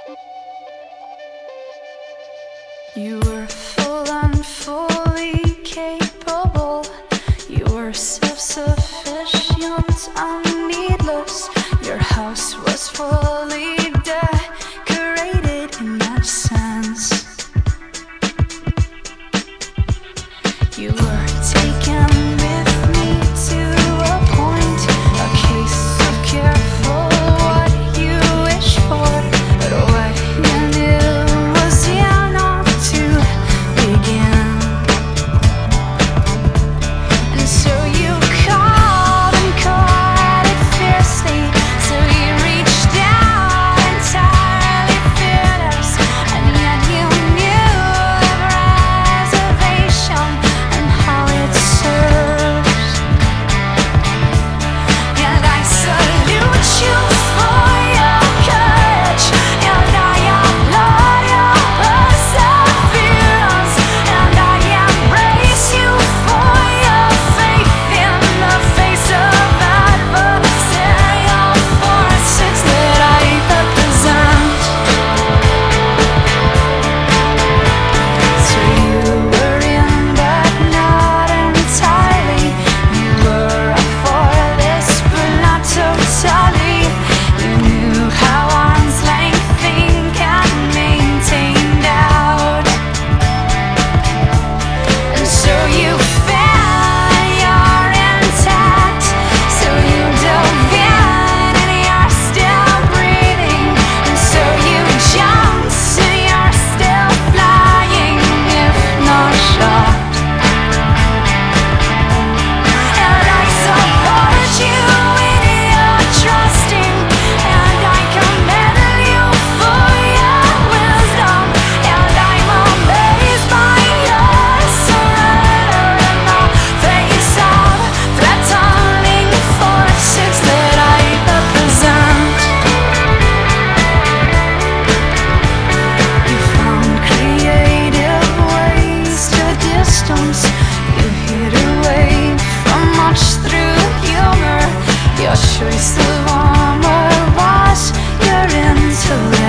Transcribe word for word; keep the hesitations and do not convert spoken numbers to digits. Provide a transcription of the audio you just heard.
You were full and fully capable. You were self-sufficient and needless. Your house was fully decorated in that sense. You were taken with me to a point, a case of careful what you wish for, but what you knew was enough to begin. And so you called and caught it fiercely, so you reached out entirely fearless, and yet you knew of reservation and how it serves. And I salute you for your courage, and I applaud your perseverance, and I embrace you for your faith in the face of adversarial forces that I represent. So you were in, but not entirely. You were up for this, but not totally. You knew how arm's length think and maintained out. And so you fell, you're intact. So you dove in and you're still breathing. And so you jumped and you're still flying, if not shot. And I support you in your trusting, and I commend you for your wisdom, and I'm amazed by your surrender in the face of threatening forces that I represent. You found creative ways to distance. You hid away from much through humor. Your choice of armor was your intellect.